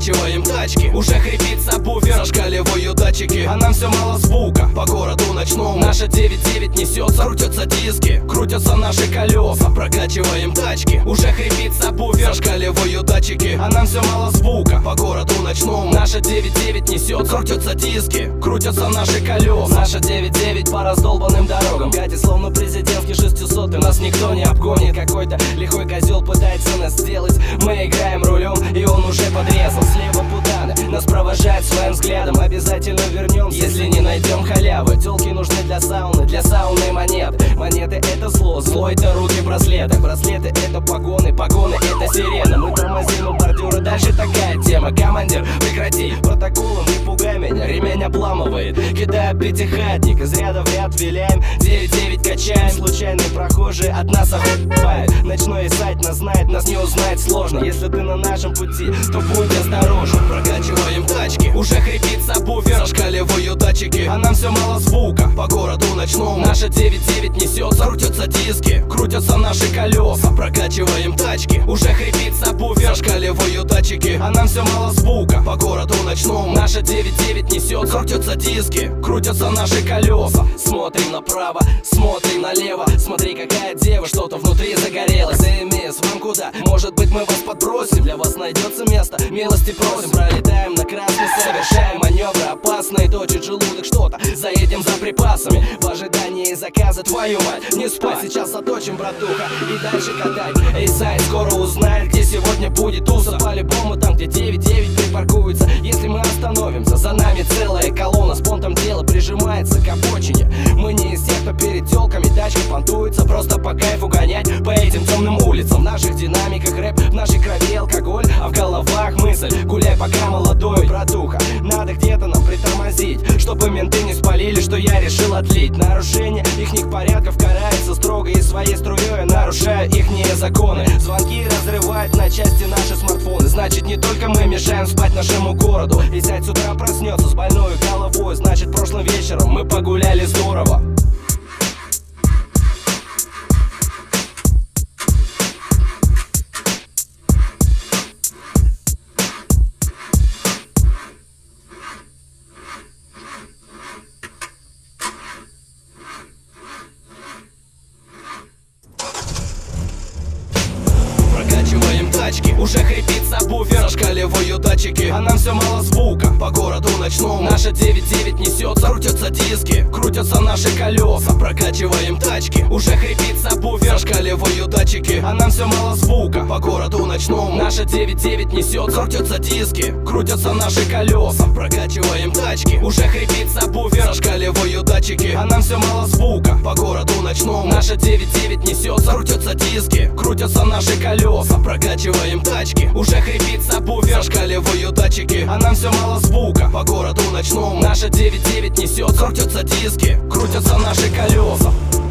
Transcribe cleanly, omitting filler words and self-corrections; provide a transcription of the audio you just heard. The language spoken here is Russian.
Прокачиваем тачки, уже хрипит сабвуфер, зашкаливают датчики, а нам все мало звука. По городу ночному наша 9-9 несется, крутятся диски, крутятся наши колеса. Прокачиваем тачки, уже хрипит сабвуфер, зашкаливают датчики, а нам все мало звука. По городу ночному наша 9-9 несется, крутятся диски, крутятся наши колеса. Наша 9-9 по раздолбанным дорогам катит словно президентский 600, и нас никто не обгонит. Какой-то лихой козел пытается нас сделать, мы играем рулем, и он уже подрезал. Слева путаны, нас провожает своим взглядом, обязательно вернемся, если не найдем халявы. Тёлки нужны для сауны монеты. Монеты это зло, зло это руки браслеты, браслеты это погоны, погоны это сирена. Мы тормозим у бордюра, дальше такая тема. Командир, прекрати, протоколом не пугай меня, ремень обламывает, кидаю пятихатник, из ряда в ряд виляем, 9-9 качаем. Случайные прохожие от нас охуевают, ночной сайт нас знает, нас не узнать сложно. Если ты на нашем пути, то будь осторожен. Прокачиваем тачки, уже хрипит сабвуфер, зашкаливают датчики, а нам все мало звука. По городу ночному наша 9-9 несется, крутятся диски, крутятся наши колеса. Прокачиваем тачки, уже хрипит сабвуфер, зашкаливают датчики, а нам все мало звука. По городу ночному наша 9-9 несется, крутятся диски, крутятся наши колеса. Смотрим направо, смотрим налево, смотри, какая дева, что-то внутри загорелось. МС, вам куда? Может быть, мы вас подбросим, для вас найдется место, милости просим. Пролетаем на красный, совершаем маневры опасные, точит желудок что-то, заедем за припасами. В ожидании заказа, твою мать, не спать, сейчас заточим, братуха, и дальше катай. Эй, сайт скоро узнает, где сегодня будет туса. По-любому там, где 9-9 припаркуется. Если мы остановимся, за нами целая колонна, с понтом дело прижимается к обочине. Мы не из тех, кто перед тёлками тачкой понтуется, просто по кайфу гонять по этим темным улицам. В наших динамиках рэп, в нашей крови алкоголь, а в головах мысль: гуляй пока молодой, братуха. Надо где-то нам притормозить, чтобы менты не спалили, что я решил отлить. Нарушение ихних порядков карается строго, и своей струей нарушаю ихние законы. Звонки разрывают на части наши смартфоны, значит не только мы мешаем спать нашему городу. И зять с утра проснется с больной головой, значит прошлым вечером мы погуляли здорово. Прокачиваем тачки, уже хрипит сабвуфер, зашкаливают датчики, а нам все мало звука. По городу ночному наша 9-9 несется, крутятся диски, крутятся наши колеса. Прокачиваем тачки, уже хрипит сабвуфер, зашкаливают датчики, а нам все мало звука. По городу ночному наша 9-9 несется, крутятся диски, крутятся наши колеса. Прокачиваем тачки, уже хрипит сабвуфер, зашкаливают датчики, а нам все мало звука. По городу ночному наша 9-9 несется, крутятся диски, крутятся наши колеса. Прокачиваем тачки, уже хрипит сабвуфер, зашкаливают датчики, а нам все мало звука. По городу ночному наша 9-9 несется, крутятся диски, крутятся наши колеса.